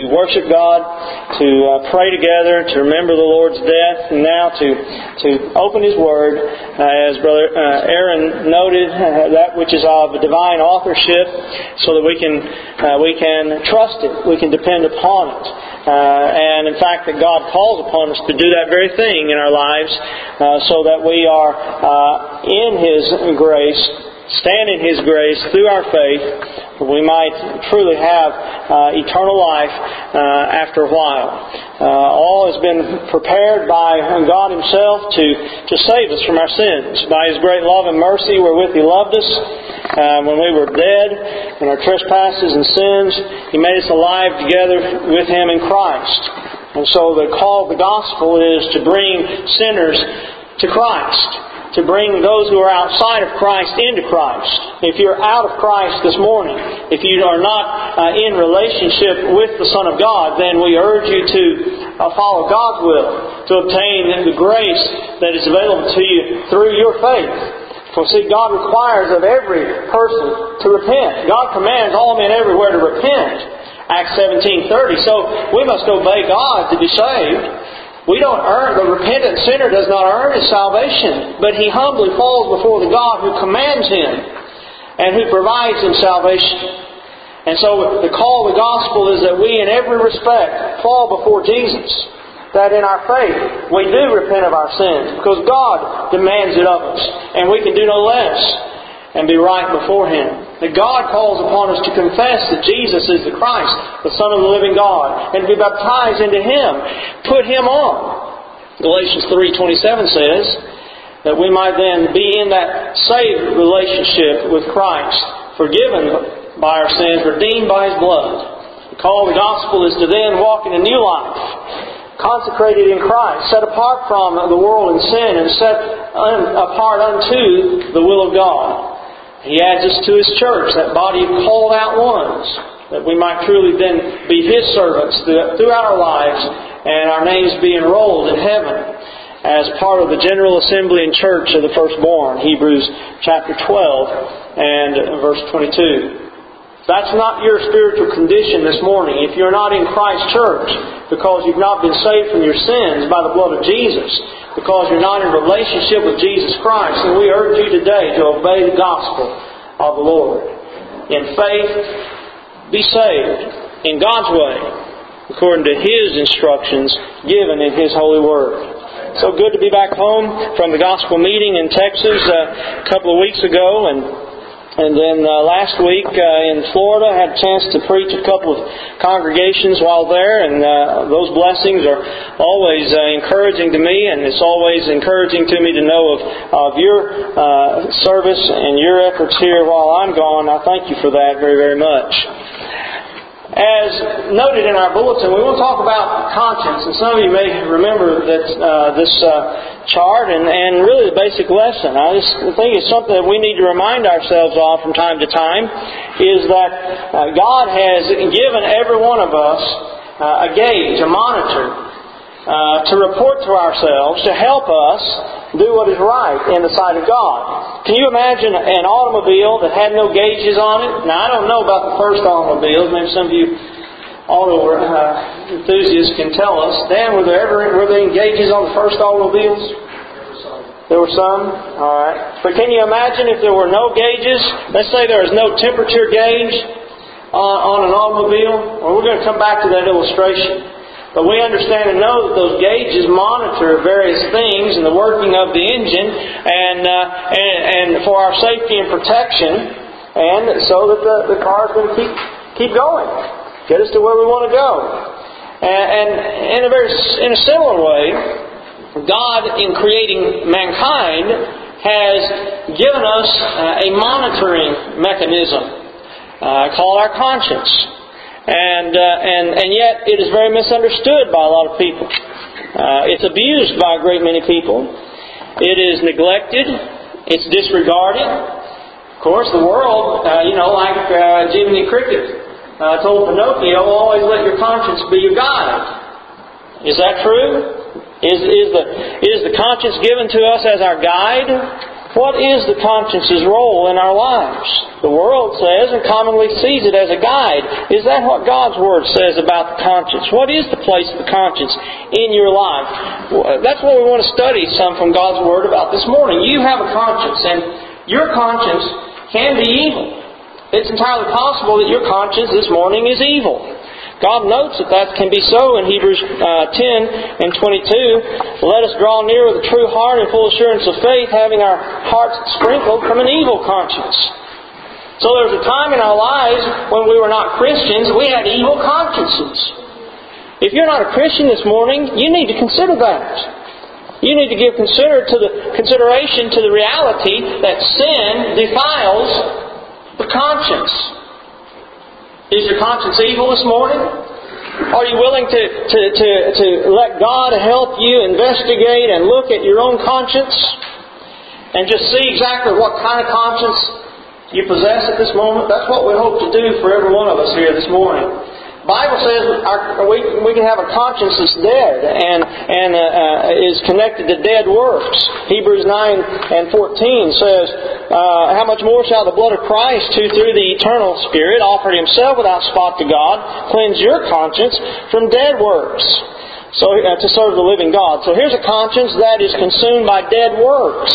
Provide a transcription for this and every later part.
worship God, to pray together, to remember the Lord's death, and now to open His Word, as Brother Aaron noted, that which is of divine authorship, so that we can trust it, we can depend upon it. And in fact that God calls upon us to do that very thing in our lives, so that we are in His grace, stand in His grace through our faith, we might truly have eternal life after a while. All has been prepared by God Himself to save us from our sins. By His great love and mercy wherewith He loved us, when we were dead in our trespasses and sins, He made us alive together with Him in Christ. And so the call of the gospel is to bring sinners to Christ, to bring those who are outside of Christ into Christ. If you're out of Christ this morning, if you are not in relationship with the Son of God, then we urge you to follow God's will, to obtain the grace that is available to you through your faith. For see, God requires of every person to repent. God commands all men everywhere to repent. Acts 17:30. So we must obey God to be saved. We don't earn, the repentant sinner does not earn his salvation, but he humbly falls before the God who commands him and who provides him salvation. And so the call of the gospel is that we in every respect fall before Jesus. That in our faith we do repent of our sins because God demands it of us, and we can do no less and be right before Him. That God calls upon us to confess that Jesus is the Christ, the Son of the living God, and to be baptized into Him. Put Him on. Galatians 3:27 says that we might then be in that saved relationship with Christ, forgiven by our sins, redeemed by His blood. The call of the gospel is to then walk in a new life, consecrated in Christ, set apart from the world and sin, and set apart unto the will of God. He adds us to His church, that body of called out ones, that we might truly then be His servants throughout our lives, and our names be enrolled in heaven as part of the general assembly and church of the firstborn. Hebrews chapter 12 and verse 22. That's not your spiritual condition this morning. If you're not in Christ's church, because you've not been saved from your sins by the blood of Jesus, because you're not in relationship with Jesus Christ, then we urge you today to obey the gospel of the Lord. In faith, be saved in God's way, according to His instructions given in His holy word. So good to be back home from the gospel meeting in Texas a couple of weeks ago, and then last week in Florida, I had a chance to preach a couple of congregations while there, and those blessings are always encouraging to me, and it's always encouraging to me to know of your service and your efforts here while I'm gone. I thank you for that very, very much. As noted in our bulletin, we want to talk about conscience. And some of you may remember that this chart and really the basic lesson. I just think it's something that we need to remind ourselves of from time to time, is that God has given every one of us a gauge, a monitor, to report to ourselves, to help us do what is right in the sight of God. Can you imagine an automobile that had no gauges on it? Now, I don't know about the first automobiles. Maybe some of you auto enthusiasts can tell us. Dan, were there any gauges on the first automobiles? There were some? Alright. But can you imagine if there were no gauges? Let's say there was no temperature gauge on an automobile. Well, we're going to come back to that illustration. But we understand and know that those gauges monitor various things in the working of the engine and for our safety and protection, and so that the car is going to keep going, get us to where we want to go. And in a similar way, God, in creating mankind, has given us a monitoring mechanism called our conscience. And yet it is very misunderstood by a lot of people. It's abused by a great many people. It is neglected. It's disregarded. Of course, the world, like Jiminy Cricket told Pinocchio, always let your conscience be your guide. Is that true? Is the conscience given to us as our guide? What is the conscience's role in our lives? The world says and commonly sees it as a guide. Is that what God's Word says about the conscience? What is the place of the conscience in your life? That's what we want to study some from God's Word about this morning. You have a conscience, and your conscience can be evil. It's entirely possible that your conscience this morning is evil. God notes that can be so in Hebrews 10 and 22. Let us draw near with a true heart and full assurance of faith, having our hearts sprinkled from an evil conscience. So there was a time in our lives when we were not Christians, we had evil consciences. If you're not a Christian this morning, you need to consider that. You need to give consideration to the reality that sin defiles the conscience. Is your conscience evil this morning? Are you willing to let God help you investigate and look at your own conscience and just see exactly what kind of conscience you possess at this moment? That's what we hope to do for every one of us here this morning. The Bible says we can have a conscience that's dead and is connected to dead works. Hebrews 9 and 14 says, how much more shall the blood of Christ, who through the eternal Spirit offered Himself without spot to God, cleanse your conscience from dead works, so to serve the living God. So here's a conscience that is consumed by dead works.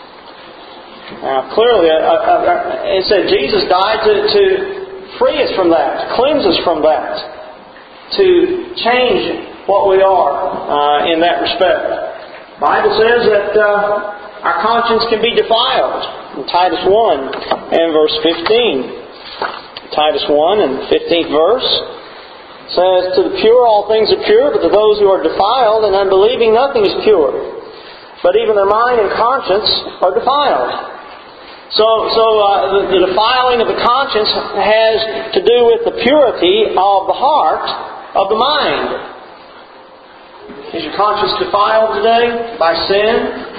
Now clearly, it said Jesus died to free us from that, to cleanse us from that, to change what we are in that respect. The Bible says that our conscience can be defiled. In Titus 1 and verse 15. Titus 1 and 15th verse says, to the pure all things are pure, but to those who are defiled and unbelieving nothing is pure. But even their mind and conscience are defiled. So the defiling of the conscience has to do with the purity of the heart, of the mind. Is your conscience defiled today by sin?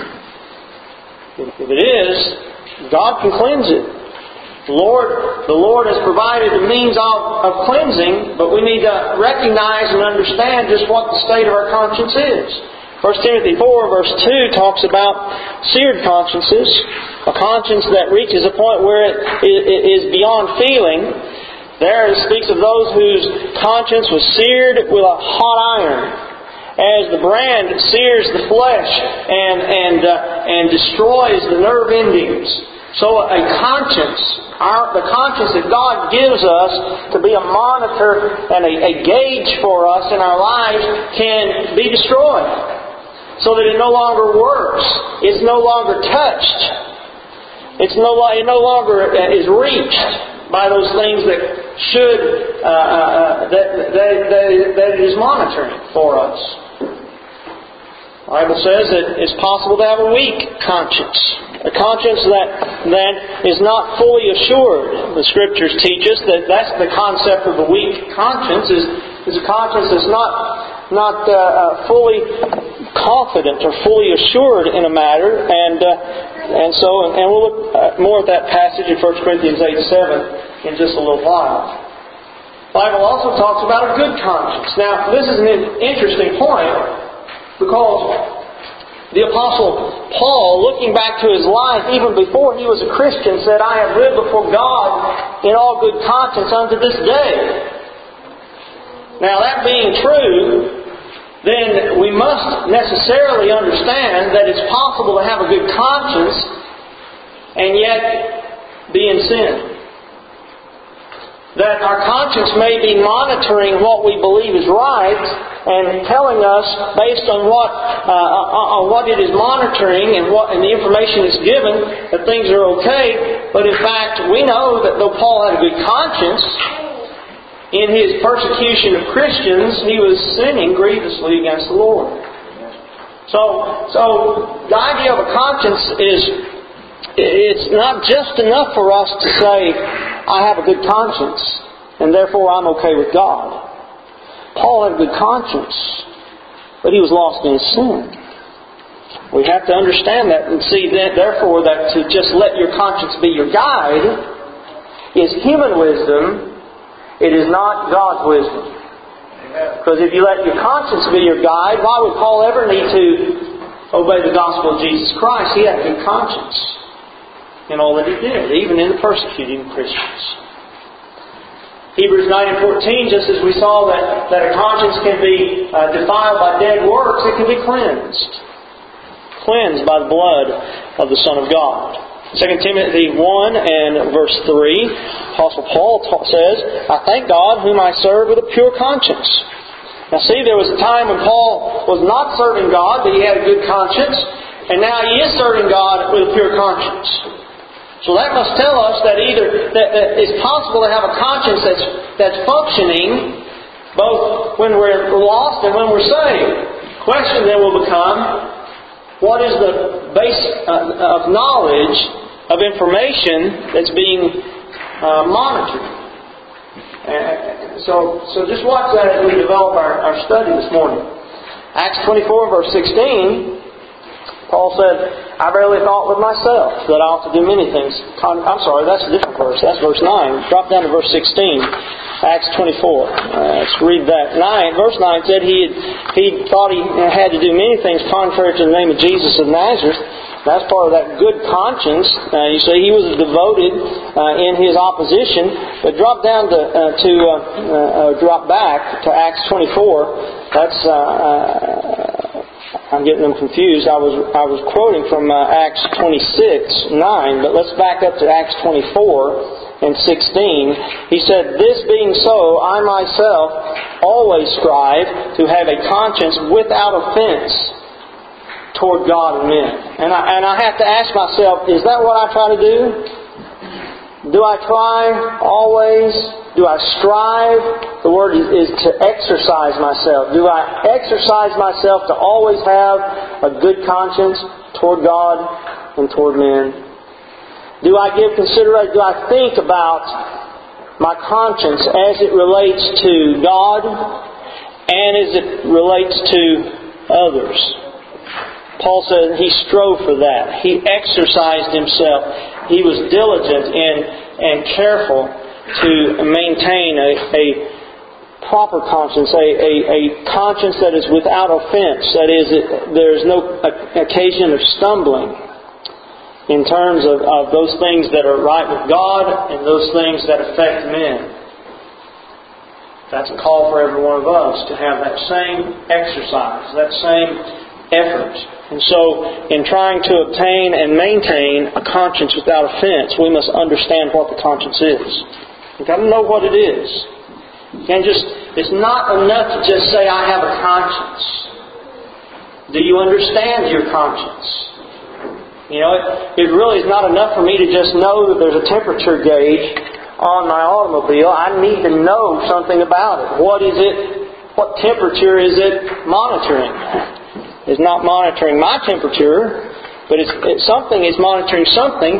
If it is, God can cleanse it. The Lord has provided a means of cleansing, but we need to recognize and understand just what the state of our conscience is. 1 Timothy 4 verse 2 talks about seared consciences, a conscience that reaches a point where it is beyond feeling. There it speaks of those whose conscience was seared with a hot iron, as the brand sears the flesh and destroys the nerve endings. So a conscience, the conscience that God gives us to be a monitor and a gauge for us in our lives, can be destroyed. So that it no longer works. It's no longer touched. It no longer is reached by those things that should that it is monitoring for us. The Bible says that it's possible to have a weak conscience. A conscience that is not fully assured. The Scriptures teach us that that's the concept of a weak conscience, is a conscience that's not fully confident or fully assured in a matter, and we'll look more at that passage in 1 Corinthians 8:7 in just a little while. The Bible also talks about a good conscience. Now, this is an interesting point, because the Apostle Paul, looking back to his life, even before he was a Christian, said, I have lived before God in all good conscience unto this day. Now, that being true, then we must necessarily understand that it's possible to have a good conscience and yet be in sin. That our conscience may be monitoring what we believe is right and telling us, based on what it is monitoring and the information it's given, that things are okay. But in fact, we know that though Paul had a good conscience, in his persecution of Christians, he was sinning grievously against the Lord. So the idea of a conscience it's not just enough for us to say, I have a good conscience, and therefore I'm okay with God. Paul had a good conscience, but he was lost in sin. We have to understand that and see that, therefore, that to just let your conscience be your guide is human wisdom. It is not God's wisdom. Because if you let your conscience be your guide, why would Paul ever need to obey the gospel of Jesus Christ? He had a good conscience. in all that He did, even in the persecuting Christians. Hebrews 9 and 14, just as we saw that a conscience can be defiled by dead works, it can be cleansed. Cleansed by the blood of the Son of God. 2 Timothy 1 and verse 3, Apostle Paul says, I thank God whom I serve with a pure conscience. Now see, there was a time when Paul was not serving God, but he had a good conscience, and now he is serving God with a pure conscience. So that must tell us that either that it's possible to have a conscience that's functioning both when we're lost and when we're saved. The question then will become, what is the base of knowledge, of information that's being monitored? So just watch that as we develop our study this morning. Acts 24 verse 16, Paul said, I verily thought with myself that I ought to do many things. I'm sorry, that's a different verse. That's verse 9. Drop down to verse 16. Acts 24. Let's read that. Verse 9 said he thought he had to do many things contrary to the name of Jesus of Nazareth. That's part of that good conscience. You see, he was devoted in his opposition. But drop down drop back to Acts 24. That's I'm getting them confused. I was quoting from Acts 26:9, but let's back up to Acts 24 and 16. He said, "This being so, I myself always strive to have a conscience without offense toward God and men." And I have to ask myself, is that what I try to do? Do I try always? Do I strive? The word is to exercise myself. Do I exercise myself to always have a good conscience toward God and toward men? Do I give consideration? Do I think about my conscience as it relates to God and as it relates to others? Paul said he strove for that. He exercised himself. He was diligent and careful to maintain a proper conscience, a conscience that is without offense. That is, there is no occasion of stumbling in terms of those things that are right with God and those things that affect men. That's a call for every one of us to have that same exercise, that same effort. And so, in trying to obtain and maintain a conscience without offense, we must understand what the conscience is. You've got to know what it is. You can't it's not enough to just say, I have a conscience. Do you understand your conscience? You know, it really is not enough for me to just know that there's a temperature gauge on my automobile. I need to know something about it. What is it? What temperature is it monitoring? It's not monitoring my temperature, but it's something is monitoring something.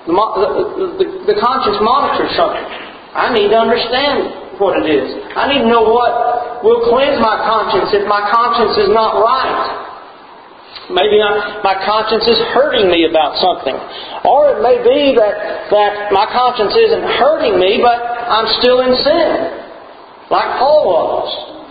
The conscience monitors something. I need to understand what it is. I need to know what will cleanse my conscience if my conscience is not right. Maybe my conscience is hurting me about something. Or it may be that my conscience isn't hurting me, but I'm still in sin, like Paul was.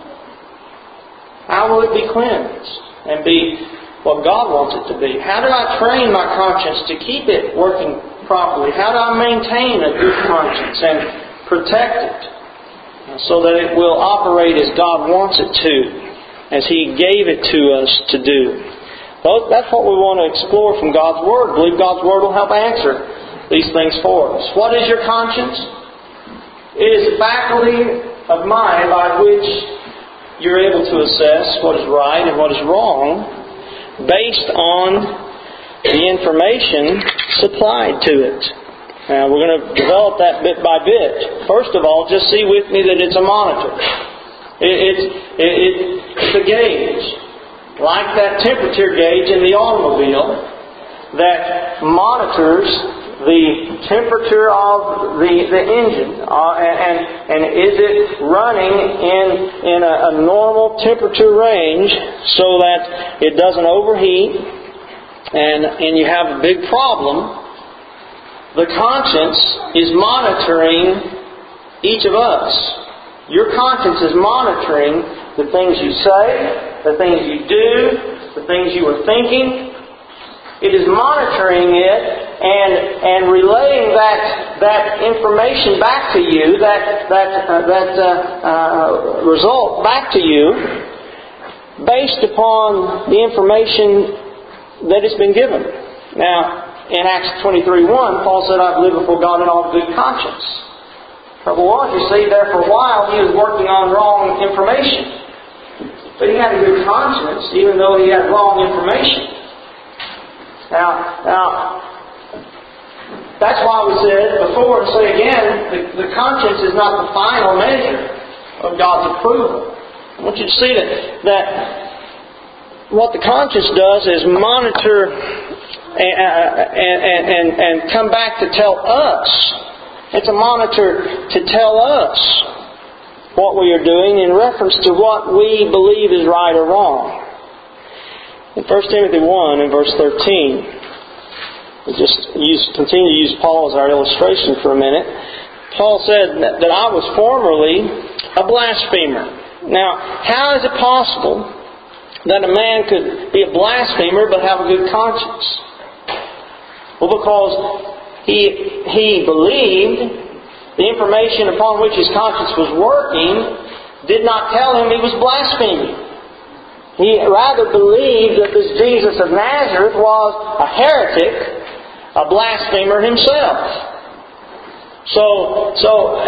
How will it be cleansed and be what God wants it to be? How do I train my conscience to keep it working properly? How do I maintain a good conscience and protect it so that it will operate as God wants it to, as He gave it to us to do? Well, that's what we want to explore from God's Word. I believe God's Word will help answer these things for us. What is your conscience? It is a faculty of mind by which you're able to assess what is right and what is wrong based on the information supplied to it. Now, we're going to develop that bit by bit. First of all, just see with me that it's a monitor. It's a gauge, like that temperature gauge in the automobile that monitors the temperature of the engine, and is it running in a normal temperature range so that it doesn't overheat and you have a big problem. The conscience is monitoring each of us. Your conscience is monitoring the things you say, the things you do, the things you are thinking. It is monitoring it and relaying that information back to you, that result back to you, based upon the information that has been given. Now, in Acts 23:1, Paul said, "I've lived before God in all good conscience." Trouble was, you see, there for a while he was working on wrong information. But he had a good conscience, even though he had wrong information. Now, that's why we said before and say again, the conscience is not the final measure of God's approval. I want you to see that what the conscience does is monitor and come back to tell us. It's a monitor to tell us what we are doing in reference to what we believe is right or wrong. In 1 Timothy 1 and verse 13, we continue to use Paul as our illustration for a minute. Paul said that I was formerly a blasphemer. Now, how is it possible that a man could be a blasphemer but have a good conscience? Well, because he believed the information upon which his conscience was working did not tell him he was blaspheming. He rather believed that this Jesus of Nazareth was a heretic, a blasphemer himself. So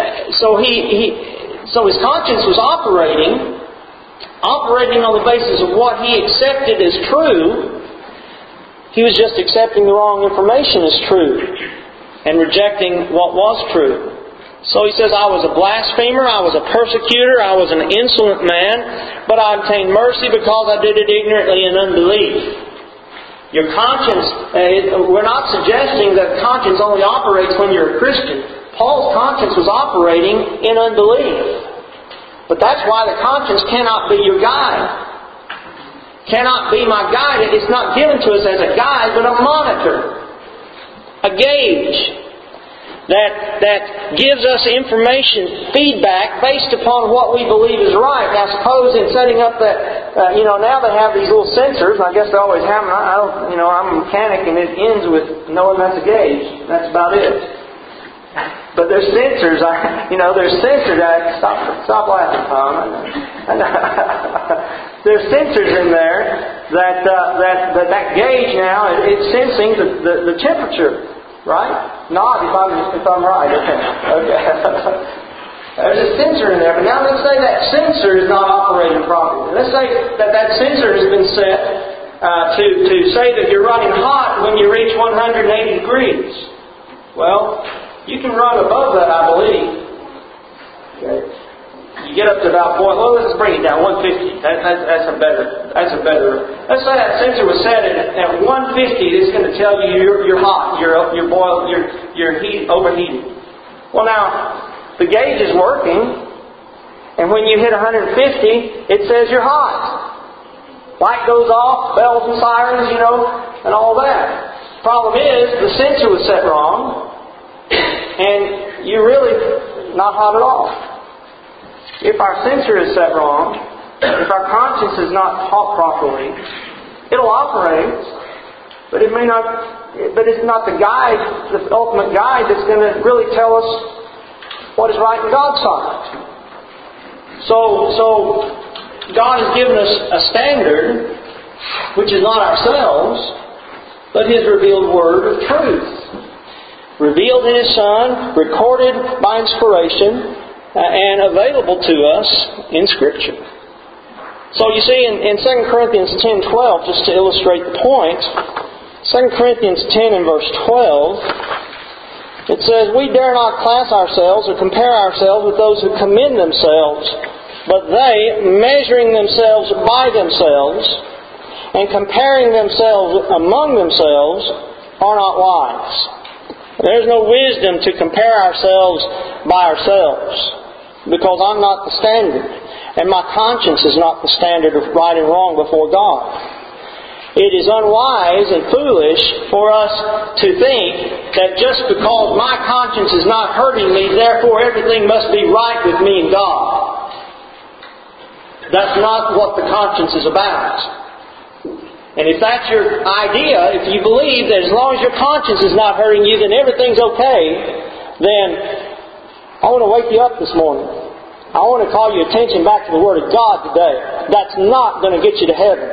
his conscience was operating on the basis of what he accepted as true. He was just accepting the wrong information as true and rejecting what was true. So he says, I was a blasphemer, I was a persecutor, I was an insolent man, but I obtained mercy because I did it ignorantly in unbelief. Your conscience, we're not suggesting that conscience only operates when you're a Christian. Paul's conscience was operating in unbelief. But that's why the conscience cannot be your guide. Cannot be my guide. It's not given to us as a guide, but a monitor. A gauge. That gives us information, feedback, based upon what we believe is right. Now suppose in setting up that, now they have these little sensors. I guess they always have them. I'm a mechanic and it ends with knowing that's a gauge. That's about it. But there's sensors, there's sensors. Stop laughing, Tom. There's sensors in there that gauge now, it's sensing the temperature. Right? Not if I'm right. Okay. There's a sensor in there, but now let's say that sensor is not operating properly. Let's say that sensor has been set to say that you're running hot when you reach 180 degrees. Well, you can run above that, I believe. Okay. You get up to about let's bring it down 150. That's a better. Let's say that sensor was set at 150. It's going to tell you you're hot, you're boiled, you're overheated. Well, now the gauge is working, and when you hit 150, it says you're hot. Light goes off, bells and sirens, and all that. Problem is the sensor was set wrong, and you're really not hot at all. If our sensor is set wrong, if our conscience is not taught properly, it'll operate, but it may not. But it's not the guide, the ultimate guide, that's going to really tell us what is right in God's sight. So God has given us a standard, which is not ourselves, but His revealed Word of truth, revealed in His Son, recorded by inspiration, and available to us in Scripture. So you see, in 2 Corinthians 10:12, just to illustrate the point, 2 Corinthians 10 and verse 12, it says, we dare not class ourselves or compare ourselves with those who commend themselves, but they, measuring themselves by themselves, and comparing themselves among themselves, are not wise. There's no wisdom to compare ourselves by ourselves, because I'm not the standard, and my conscience is not the standard of right and wrong before God. It is unwise and foolish for us to think that just because my conscience is not hurting me, therefore everything must be right with me and God. That's not what the conscience is about. And if that's your idea, if you believe that as long as your conscience is not hurting you, then everything's okay, then I want to wake you up this morning. I want to call your attention back to the Word of God today. That's not going to get you to heaven.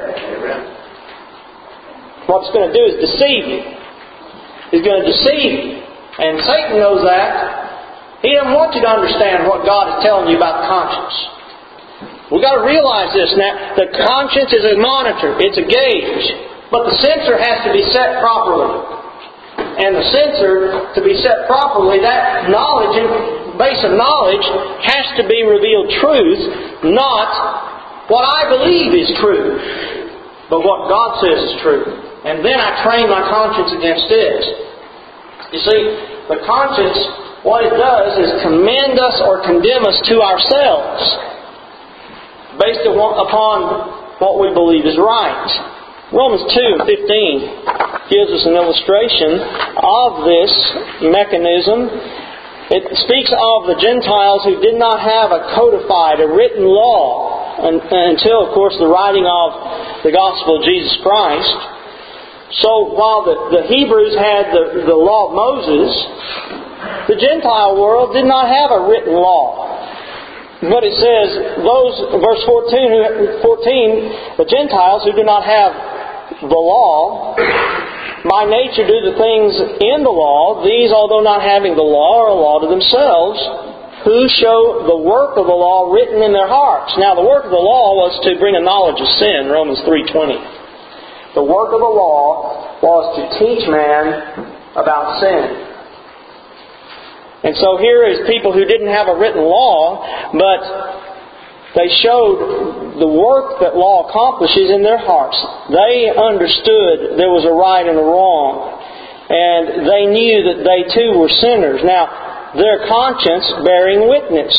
What it's going to do is deceive you. It's going to deceive you. And Satan knows that. He doesn't want you to understand what God is telling you about the conscience. We've got to realize this now. The conscience is a monitor. It's a gauge. But the sensor has to be set properly. And the sensor, to be set properly, that knowledge, base of knowledge, has to be revealed truth, not what I believe is true, but what God says is true. And then I train my conscience against it. You see, the conscience, what it does is commend us or condemn us to ourselves, based upon what we believe is right. Romans 2:15 gives us an illustration of this mechanism. It speaks of the Gentiles who did not have a codified, a written law until, of course, the writing of the gospel of Jesus Christ. So while the Hebrews had the law of Moses, the Gentile world did not have a written law. But it says, verse 14, the Gentiles who do not have the law, by nature do the things in the law, these, although not having the law, are a law to themselves, who show the work of the law written in their hearts. Now, the work of the law was to bring a knowledge of sin, Romans 3:20. The work of the law was to teach man about sin. And so here is people who didn't have a written law, but they showed the work that law accomplishes in their hearts. They understood there was a right and a wrong. And they knew that they too were sinners. Now, their conscience bearing witness.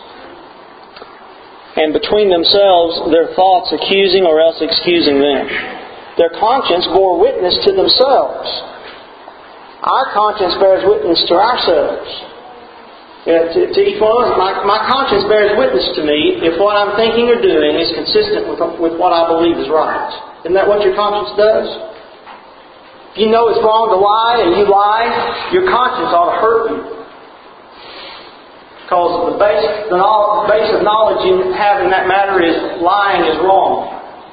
And between themselves, their thoughts accusing or else excusing them. Their conscience bore witness to themselves. Our conscience bears witness to ourselves. To each one of us, my conscience bears witness to me if what I'm thinking or doing is consistent with what I believe is right. Isn't that what your conscience does? If you know it's wrong to lie and you lie, your conscience ought to hurt you. Because the base of knowledge you have in that matter is lying is wrong.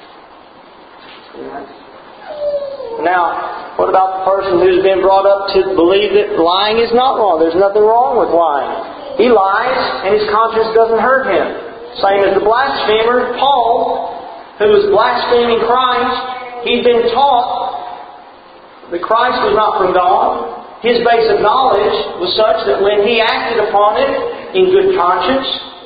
Now, what about the person who's been brought up to believe that lying is not wrong? There's nothing wrong with lying. He lies and his conscience doesn't hurt him. Same as the blasphemer, Paul, who was blaspheming Christ. He'd been taught that Christ was not from God. His base of knowledge was such that when he acted upon it in good conscience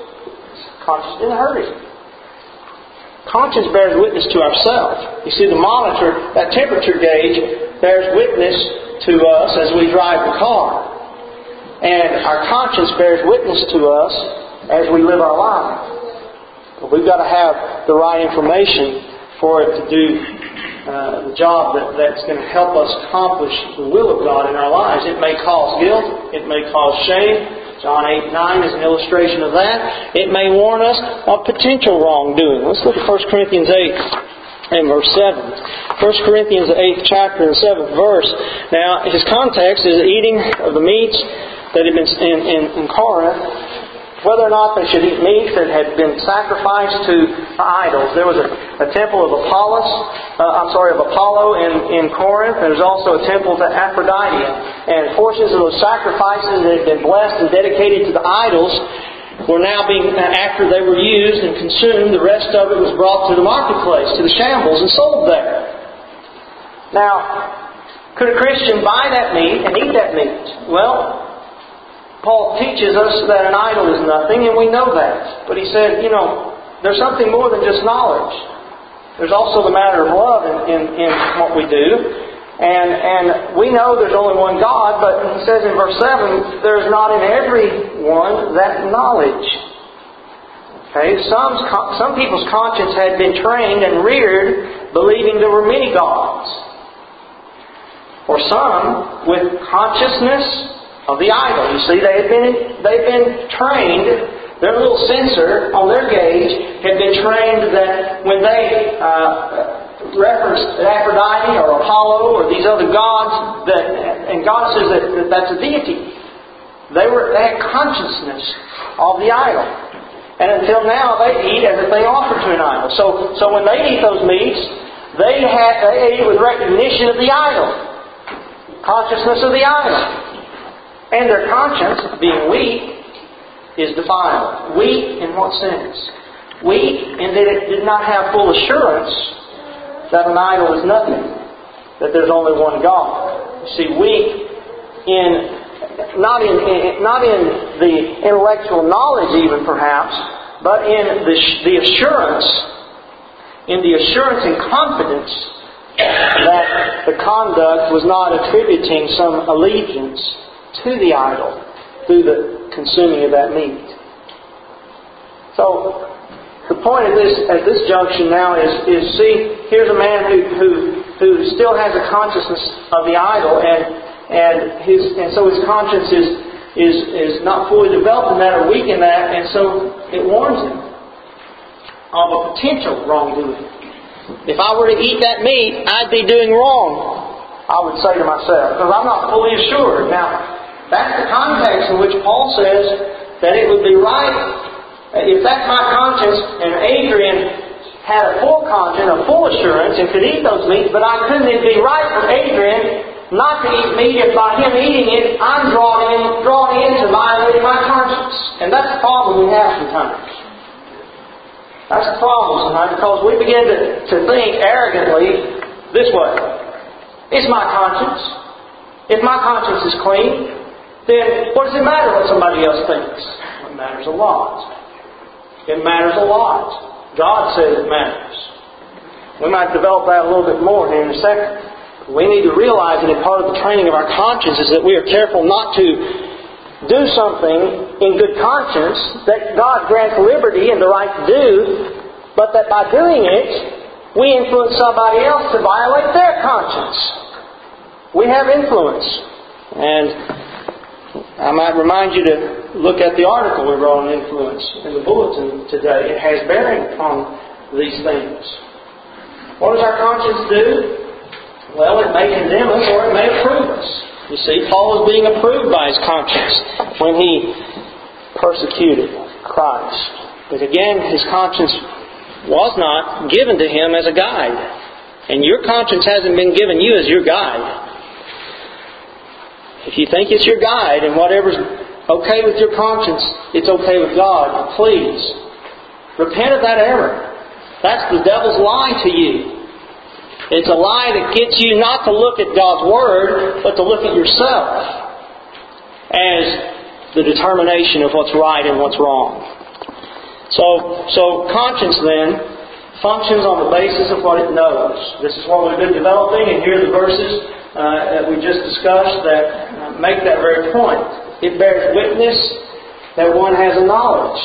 didn't hurt him. Conscience bears witness to ourselves. You see, the monitor, that temperature gauge, bears witness to us as we drive the car. And our conscience bears witness to us as we live our life. But we've got to have the right information for it to do the job that's going to help us accomplish the will of God in our lives. It may cause guilt. It may cause shame. John 8:9 is an illustration of that. It may warn us of potential wrongdoing. Let's look at 1 Corinthians 8 and verse 7. 1 Corinthians 8th chapter and 7th verse. Now, his context is eating of the meats that had been in Corinth, whether or not they should eat meat that had been sacrificed to idols. There was a temple of Apollo in Corinth. There's also a temple to Aphrodite. And portions of those sacrifices that had been blessed and dedicated to the idols were now being, after they were used and consumed, the rest of it was brought to the marketplace, to the shambles, and sold there. Now, could a Christian buy that meat and eat that meat? Well, Paul teaches us that an idol is nothing, and we know that. But he said, there's something more than just knowledge. There's also the matter of love in what we do. And we know there's only one God, but he says in verse 7, there's not in everyone that knowledge. Okay? Some people's conscience had been trained and reared believing there were many gods. Or some with consciousness of the idol. You see, they've been trained. Their little sensor on their gauge had been trained that when they referenced Aphrodite or Apollo or these other gods, and God says that that's a deity. They had consciousness of the idol. And until now, they eat as if they offer to an idol. So when they eat those meats, they ate with recognition of the idol. Consciousness of the idol. And their conscience, being weak, is defiled. Weak in what sense? Weak in that it did not have full assurance that an idol is nothing, that there's only one God. You see, weak not in the intellectual knowledge even perhaps, but in the assurance, and confidence that the conduct was not attributing some allegiance to the idol through the consuming of that meat. So the point at this junction now is see, here's a man who still has a consciousness of the idol, and so his conscience is not fully developed in that or weak in that, and so it warns him of a potential wrongdoing. If I were to eat that meat, I'd be doing wrong, I would say to myself, because I'm not fully assured. Now, that's the context in which Paul says that it would be right. If that's my conscience, and Adrian had a full conscience, a full assurance, and could eat those meats, but couldn't it be right for Adrian not to eat meat if by him eating it, I'm drawn into violating my conscience? And that's the problem we have sometimes. That's the problem sometimes, because we begin to think arrogantly this way. It's my conscience. If my conscience is clean, then what does it matter what somebody else thinks? It matters a lot. It matters a lot. God says it matters. We might develop that a little bit more here in a second. We need to realize that part of the training of our conscience is that we are careful not to do something in good conscience that God grants liberty and the right to do, but that by doing it, we influence somebody else to violate their conscience. We have influence. And I might remind you to look at the article we wrote on influence in the bulletin today. It has bearing on these things. What does our conscience do? Well, it may condemn us or it may approve us. You see, Paul was being approved by his conscience when he persecuted Christ. But again, his conscience was not given to him as a guide. And your conscience hasn't been given you as your guide. If you think it's your guide and whatever's okay with your conscience, it's okay with God, please repent of that error. That's the devil's lie to you. It's a lie that gets you not to look at God's Word, but to look at yourself as the determination of what's right and what's wrong. So conscience then functions on the basis of what it knows. This is what we've been developing, and here are the verses that we just discussed that make that very point. It bears witness that one has a knowledge.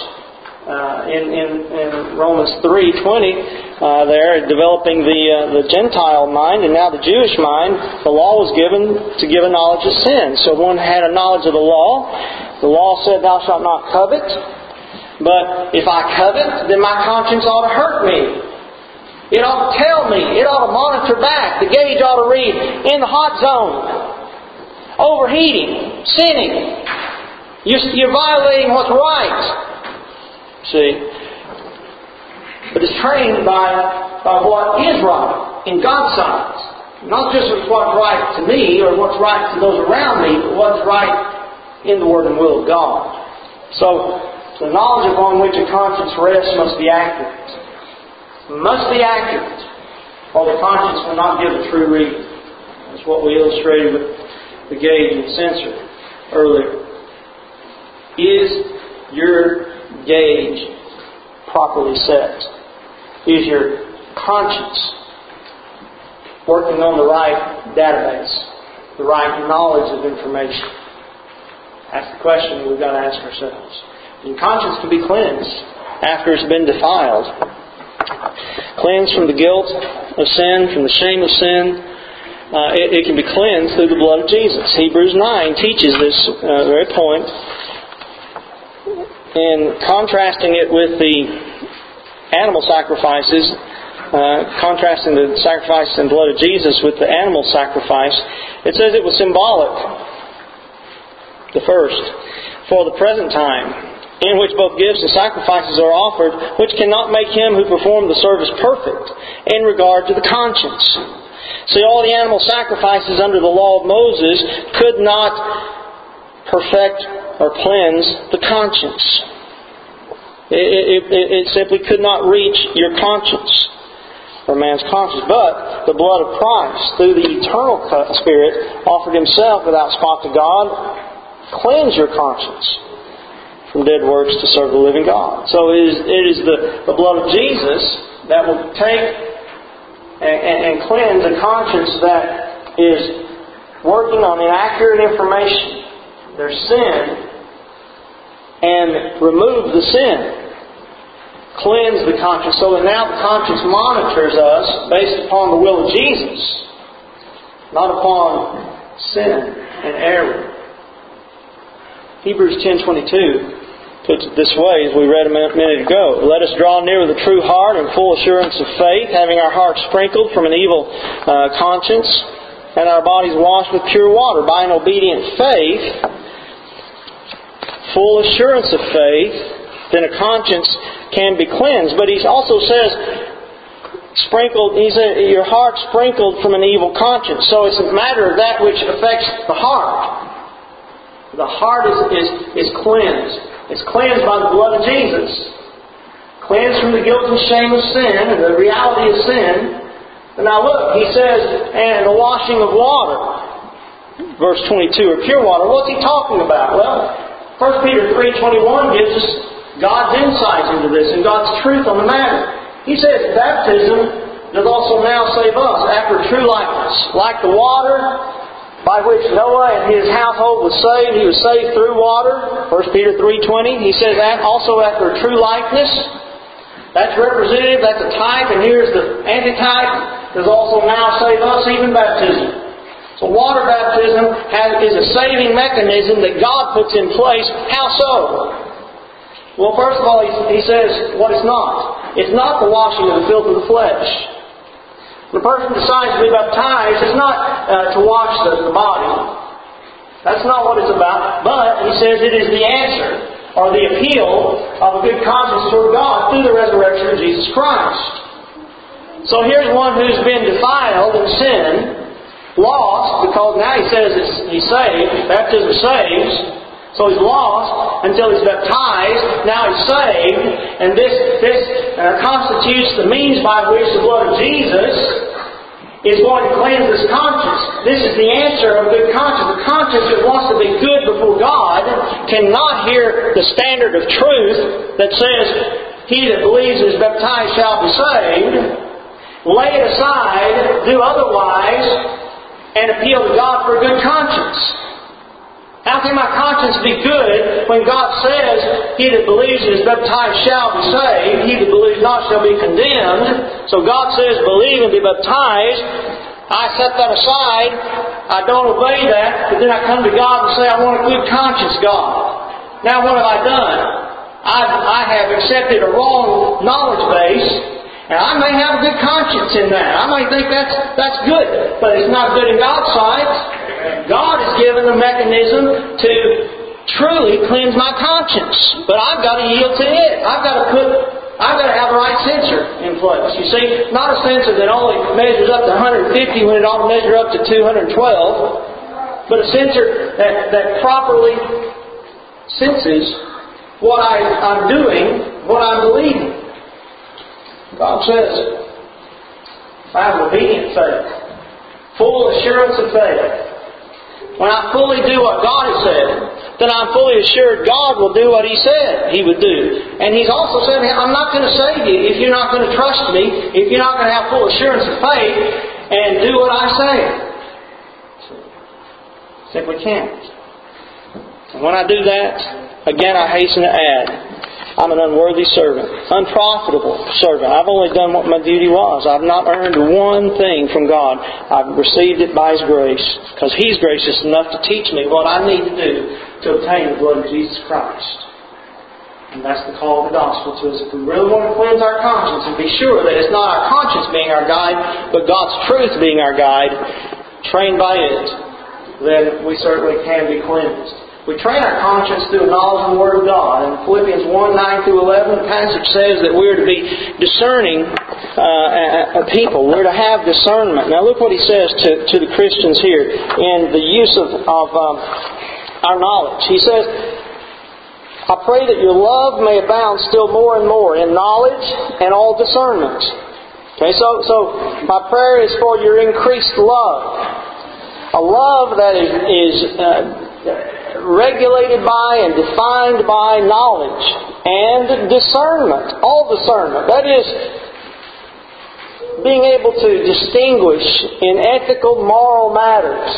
In Romans 3:20, there developing the Gentile mind and now the Jewish mind, the law was given to give a knowledge of sin. So one had a knowledge of the law. The law said, "Thou shalt not covet." But if I covet, then my conscience ought to hurt me. It ought to tell me. It ought to monitor back. The gauge ought to read in the hot zone. Overheating. Sinning. You're violating what's right. See? But it's trained by what is right in God's sight. Not just what's right to me or what's right to those around me, but what's right in the Word and will of God. So, the knowledge upon which a conscience rests must be accurate. Must be accurate, or the conscience will not give a true reading. That's what we illustrated with the gauge and sensor earlier. Is your gauge properly set? Is your conscience working on the right database, the right knowledge of information? That's the question we've got to ask ourselves. And conscience can be cleansed after it's been defiled. Cleansed from the guilt of sin, from the shame of sin. It can be cleansed through the blood of Jesus. Hebrews 9 teaches this very point. In contrasting it with the animal sacrifices, contrasting the sacrifice and blood of Jesus with the animal sacrifice, it says it was symbolic. The first, for the present time, in which both gifts and sacrifices are offered, which cannot make him who performed the service perfect in regard to the conscience. See, all the animal sacrifices under the law of Moses could not perfect or cleanse the conscience. It simply could not reach your conscience, or man's conscience. But the blood of Christ, through the eternal Spirit, offered Himself without spot to God, cleanse your conscience from dead works to serve the living God. So it is the blood of Jesus that will take and cleanse a conscience that is working on inaccurate information, their sin, and remove the sin. Cleanse the conscience so that now the conscience monitors us based upon the will of Jesus, not upon sin and error. Hebrews 10:22 puts it this way, as we read a minute ago. Let us draw near with a true heart and full assurance of faith, having our hearts sprinkled from an evil conscience and our bodies washed with pure water. By an obedient faith, full assurance of faith, then a conscience can be cleansed. But he also says, sprinkled. He said, your heart sprinkled from an evil conscience. So it's a matter of that which affects the heart. The heart is cleansed. It's cleansed by the blood of Jesus. Cleansed from the guilt and shame of sin and the reality of sin. And now look, he says, and the washing of water. Verse 22, or pure water. What's he talking about? Well, 1 Peter 3:21 gives us God's insight into this and God's truth on the matter. He says baptism does also now save us after true likeness. Like the water by which Noah and his household was saved, he was saved through water. 1 Peter 3:20, he says that also after true likeness. That's representative, that's a type, and here's the antitype. Does also now save us, even baptism. So water baptism is a saving mechanism that God puts in place. How so? Well, first of all, he says what it's not. It's not the washing of the filth of the flesh. The person decides to be baptized is not to wash the body. That's not what it's about. But he says it is the answer or the appeal of a good conscience toward God through the resurrection of Jesus Christ. So here's one who's been defiled in sin, lost, because now he says he's saved. Baptism saves. So he's lost until he's baptized. Now he's saved. And this constitutes the means by which the blood of Jesus is going to cleanse this conscience. This is the answer of a good conscience. A conscience that wants to be good before God cannot hear the standard of truth that says, he that believes and is baptized shall be saved. Lay it aside, do otherwise, and appeal to God for a good conscience. How can my conscience be good when God says, he that believes and is baptized shall be saved, he that believes not shall be condemned? So God says, believe and be baptized. I set that aside. I don't obey that. But then I come to God and say, I want a good conscience, God. Now what have I done? I have accepted a wrong knowledge base. And I may have a good conscience in that. I may think that's good. But it's not good in God's sight. God has given a mechanism to truly cleanse my conscience. But I've got to yield to it. I've got to have the right sensor in place. You see, not a sensor that only measures up to 150 when it ought to measure up to 212. But a sensor that properly senses what I'm doing, what I'm believing. God says, I have obedient faith. Full assurance of faith. When I fully do what God has said, then I'm fully assured God will do what He said He would do. And He's also said, I'm not going to save you if you're not going to trust me, if you're not going to have full assurance of faith and do what I say. Simply can't. And when I do that, again I hasten to add, I'm an unworthy servant, unprofitable servant. I've only done what my duty was. I've not earned one thing from God. I've received it by His grace, because He's gracious enough to teach me what I need to do to obtain the blood of Jesus Christ. And that's the call of the gospel to us. If we really want to cleanse our conscience and be sure that it's not our conscience being our guide, but God's truth being our guide, trained by it, then we certainly can be cleansed. We train our conscience through knowledge of the Word of God. In Philippians 1:9-11, the passage says that we're to be discerning people. We're to have discernment. Now look what he says to the Christians here in the use of our knowledge. He says, I pray that your love may abound still more and more in knowledge and all discernment. Okay, so my prayer is for your increased love. A love that is regulated by and defined by knowledge and discernment. All discernment. That is, being able to distinguish in ethical, moral matters.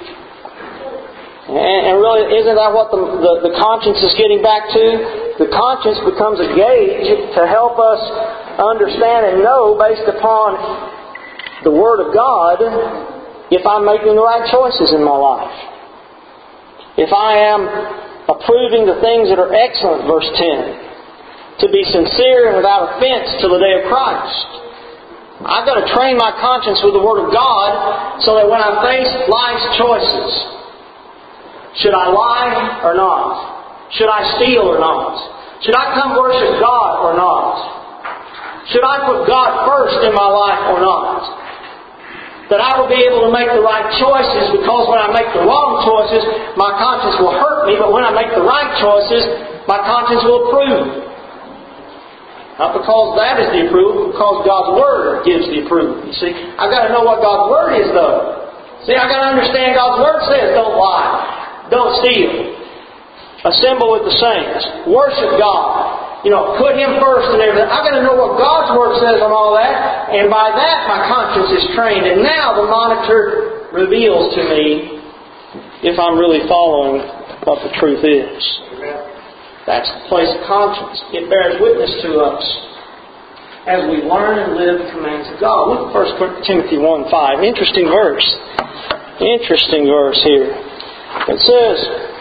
And really, isn't that what the conscience is getting back to? The conscience becomes a gauge to help us understand and know, based upon the Word of God, if I'm making the right choices in my life. If I am approving the things that are excellent, verse 10. To be sincere and without offense till the day of Christ. I've got to train my conscience with the Word of God so that when I face life's choices, should I lie or not? Should I steal or not? Should I come worship God or not? Should I put God first in my life or not? That I will be able to make the right choices, because when I make the wrong choices, my conscience will hurt me, but when I make the right choices, my conscience will approve. Not because that is the approval, but because God's Word gives the approval. You see, I've got to know what God's Word is, though. See, I've got to understand God's Word says, don't lie. Don't steal. Assemble with the saints. Worship God. Put Him first and everything. I've got to know what God's Word says on all that. And by that, my conscience is trained. And now the monitor reveals to me if I'm really following what the truth is. That's the place of conscience. It bears witness to us as we learn and live the commands of God. Look at 1 Timothy 1:5. Interesting verse. Interesting verse here. It says,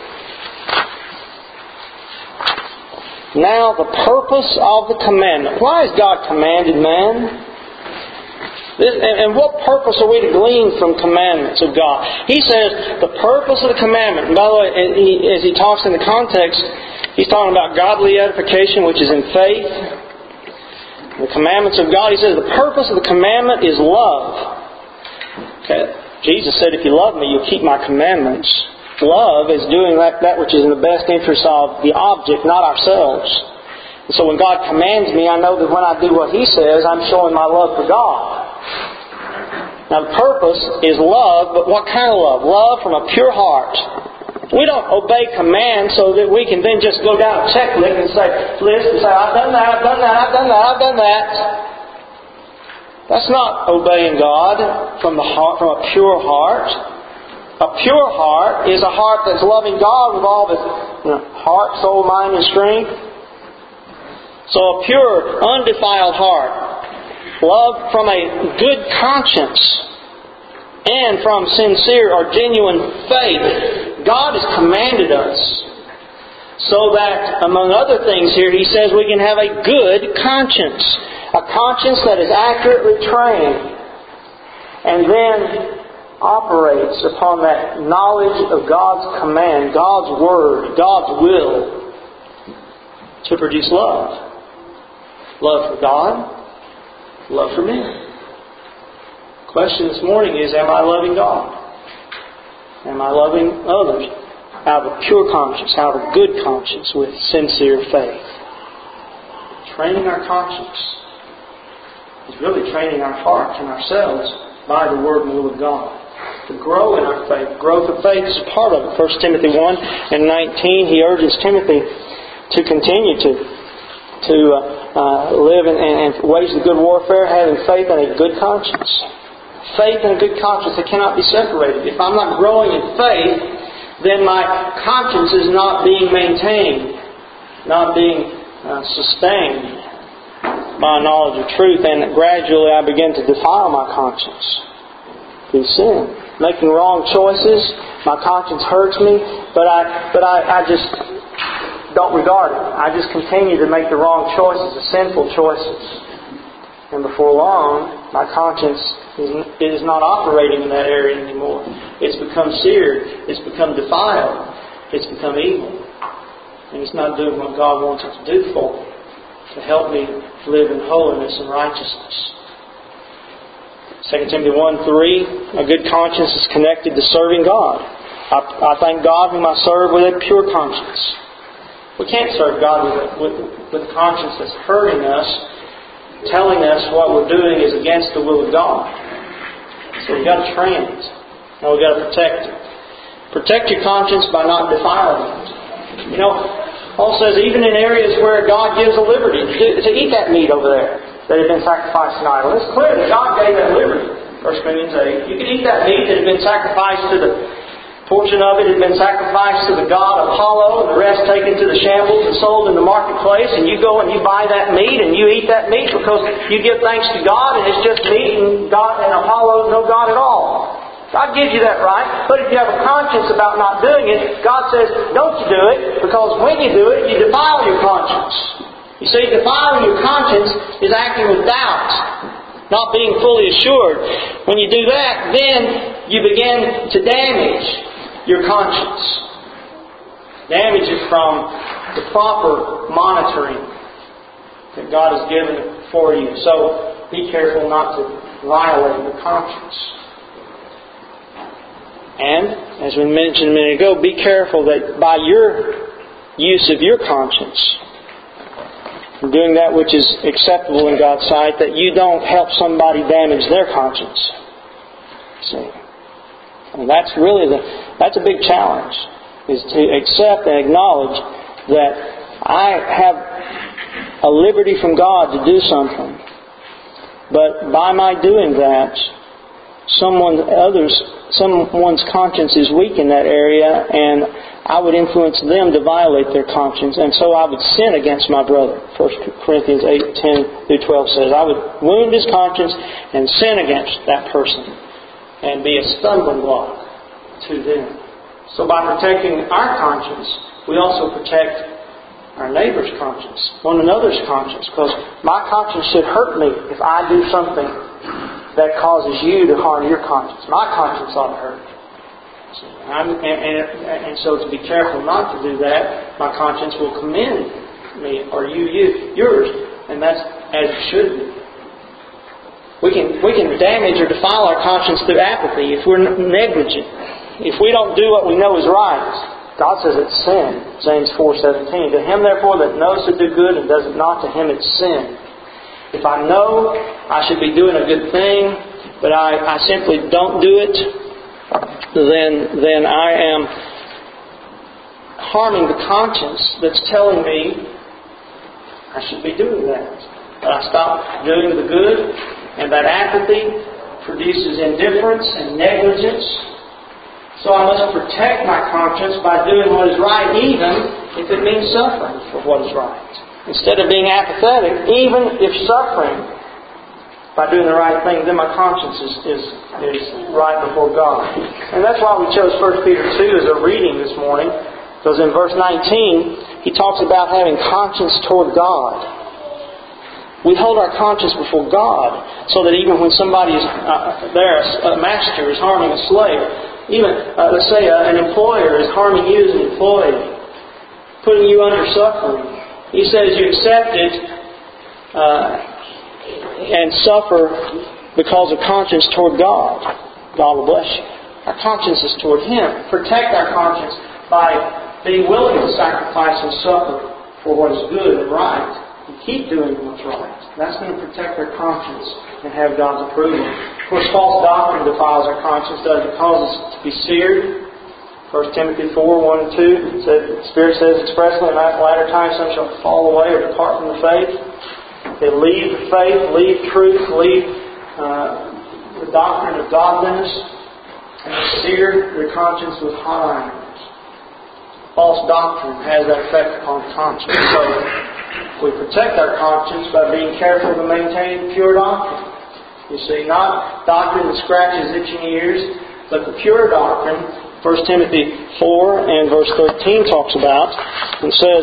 now the purpose of the commandment. Why has God commanded man? And what purpose are we to glean from commandments of God? He says the purpose of the commandment. And by the way, as he talks in the context, he's talking about godly edification, which is in faith. The commandments of God. He says the purpose of the commandment is love. Okay. Jesus said, if you love me, you'll keep my commandments. Love is doing that which is in the best interest of the object, not ourselves. And so when God commands me, I know that when I do what He says, I'm showing my love for God. Now the purpose is love, but what kind of love? Love from a pure heart. We don't obey commands so that we can then just go down a checklist and say, I've done that, I've done that, I've done that, I've done that. That's not obeying God from the heart, from a pure heart. A pure heart is a heart that's loving God with all its heart, soul, mind, and strength. So a pure, undefiled heart. Love from a good conscience. And from sincere or genuine faith. God has commanded us. So that, among other things here, He says we can have a good conscience. A conscience that is accurately trained. And then operates upon that knowledge of God's command, God's Word, God's will, to produce love. Love for God, love for men. The question this morning is, am I loving God? Am I loving others out of a pure conscience, out of a good conscience, with sincere faith? Training our conscience is really training our hearts and ourselves by the Word and will of God. To grow in our faith. Growth of faith is a part of it. 1 Timothy 1:19, he urges Timothy to continue to live and wage the good warfare, having faith and a good conscience. Faith and a good conscience, they cannot be separated. If I'm not growing in faith, then my conscience is not being maintained, not being sustained by a knowledge of truth, and gradually I begin to defile my conscience through sin. Making wrong choices, my conscience hurts me, but I just don't regard it. I just continue to make the wrong choices, the sinful choices. And before long, my conscience is not operating in that area anymore. It's become seared. It's become defiled. It's become evil. And it's not doing what God wants it to do for me, to help me live in holiness and righteousness. 2 Timothy 1:3, a good conscience is connected to serving God. I thank God whom I serve with a pure conscience. We can't serve God with a conscience that's hurting us, telling us what we're doing is against the will of God. So we've got to train it. And we've got to protect it. Protect your conscience by not defiling it. You know, Paul says even in areas where God gives a liberty to eat that meat over there that had been sacrificed to an idol. It's clear that God gave that liberty. 1 Corinthians 8. You can eat that meat that had been sacrificed to the portion of it had been sacrificed to the god Apollo, and the rest taken to the shambles and sold in the marketplace, and you go and you buy that meat and you eat that meat because you give thanks to God and it's just meat and God and Apollo is no God at all. God gives you that right, but if you have a conscience about not doing it, God says, don't you do it, because when you do it, you defile your conscience. You see, defiling your conscience is acting with doubt, not being fully assured. When you do that, then you begin to damage your conscience. Damage it from the proper monitoring that God has given for you. So be careful not to violate your conscience. And, as we mentioned a minute ago, be careful that by your use of your conscience, doing that which is acceptable in God's sight, that you don't help somebody damage their conscience. See? And that's a big challenge, is to accept and acknowledge that I have a liberty from God to do something. But by my doing that, someone's conscience is weak in that area, and I would influence them to violate their conscience, and so I would sin against my brother. 1 Corinthians 8:10-12 says, I would wound his conscience and sin against that person and be a stumbling block to them. So by protecting our conscience, we also protect our neighbor's conscience, one another's conscience, because my conscience should hurt me if I do something that causes you to harm your conscience. My conscience ought to hurt. And so to be careful not to do that, my conscience will commend me, or yours, and that's as it should be. We can damage or defile our conscience through apathy if we're negligent. If we don't do what we know is right, God says it's sin. James 4:17. To him therefore that knows to do good and does it not, to him it's sin. If I know I should be doing a good thing, but I simply don't do it, then I am harming the conscience that's telling me I should be doing that. But I stop doing the good, and that apathy produces indifference and negligence. So I must protect my conscience by doing what is right, even if it means suffering for what is right. Instead of being apathetic, even if suffering by doing the right thing, then my conscience is right before God. And that's why we chose 1 Peter 2 as a reading this morning, because in verse 19, he talks about having conscience toward God. We hold our conscience before God, so that even when somebody is a master is harming a slave, even, let's say, an employer is harming you as an employee, putting you under suffering. He says you accept it and suffer because of conscience toward God. God will bless you. Our conscience is toward Him. Protect our conscience by being willing to sacrifice and suffer for what is good and right. And keep doing what's right. That's going to protect our conscience and have God's approval. Of course, false doctrine defiles our conscience, does it? Causes us to be seared. 1 Timothy 4:1 and 2 says, the Spirit says expressly, in that latter time some shall fall away or depart from the faith. They leave the faith, leave truth, leave the doctrine of godliness, and sear their conscience with hot iron. False doctrine has that effect upon conscience. So we protect our conscience by being careful to maintain pure doctrine. You see, not doctrine that scratches itching ears, but the pure doctrine 1 Timothy 4 and verse 13 talks about. It says,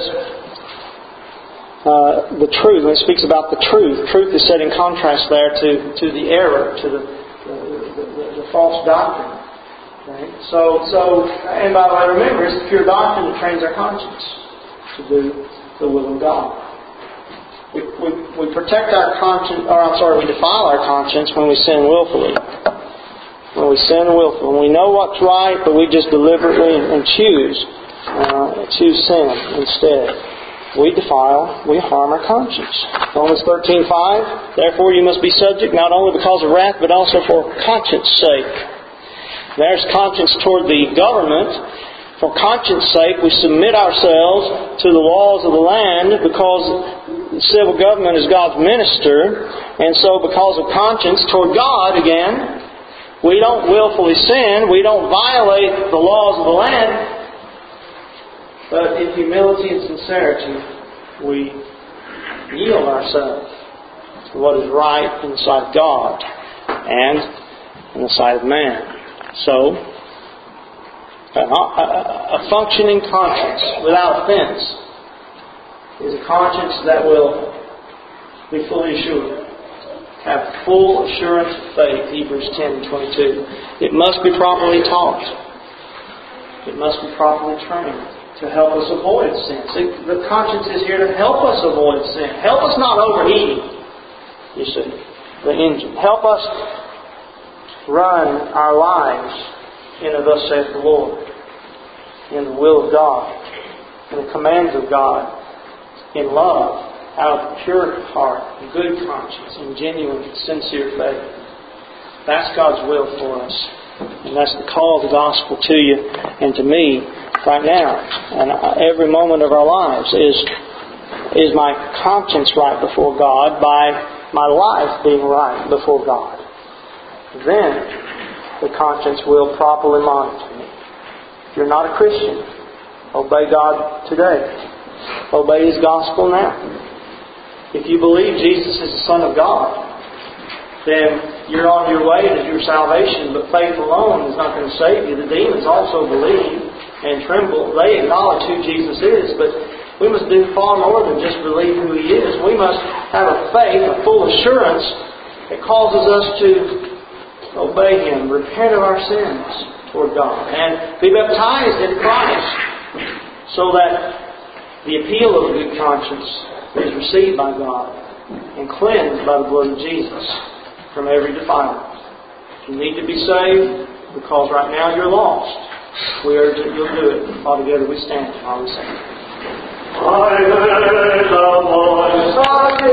the truth, when it speaks about the truth. Truth is set in contrast there to the error, to the false doctrine. Right? So, and by the way, remember, it's the pure doctrine that trains our conscience to do the will of God. We protect our conscience, we defile our conscience when we sin willfully. When we sin willfully. When we know what's right, but we just deliberately and choose sin instead. We defile, we harm our conscience. Romans 13:5, therefore you must be subject not only because of wrath, but also for conscience sake. There's conscience toward the government. For conscience sake, we submit ourselves to the laws of the land because the civil government is God's minister. And so because of conscience toward God, again, we don't willfully sin. We don't violate the laws of the land. But in humility and sincerity, we yield ourselves to what is right in the sight of God and in the sight of man. So, a functioning conscience without offense is a conscience that will be fully assured. Have full assurance of faith, Hebrews 10:22. It must be properly taught. It must be properly trained to help us avoid sin. See, the conscience is here to help us avoid sin. Help us not overheating, you see, the engine. Help us run our lives in a thus saith the Lord, in the will of God, in the commands of God, in love, out of pure heart, good conscience, and genuine, sincere faith. That's God's will for us. And that's the call of the gospel to you and to me right now. And every moment of our lives is my conscience right before God by my life being right before God. Then the conscience will properly monitor me. If you're not a Christian, obey God today. Obey His gospel now. If you believe Jesus is the Son of God, then you're on your way to your salvation, but faith alone is not going to save you. The demons also believe and tremble. They acknowledge who Jesus is, but we must do far more than just believe who He is. We must have a faith, a full assurance that causes us to obey Him, repent of our sins toward God, and be baptized in Christ so that the appeal of a good conscience is received by God and cleansed by the blood of Jesus from every defilement. You need to be saved because right now you're lost. We urge that you'll do it. All together we stand while we sing. I heard the voice of